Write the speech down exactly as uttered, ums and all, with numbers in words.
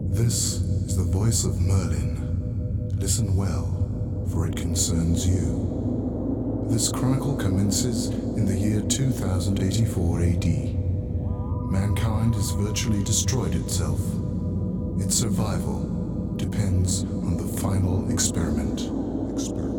This is the voice of Merlin. Listen well, for it concerns you. This chronicle commences in the year two thousand eighty-four A D. Mankind has virtually destroyed itself. Its survival depends on the final experiment. Experiment.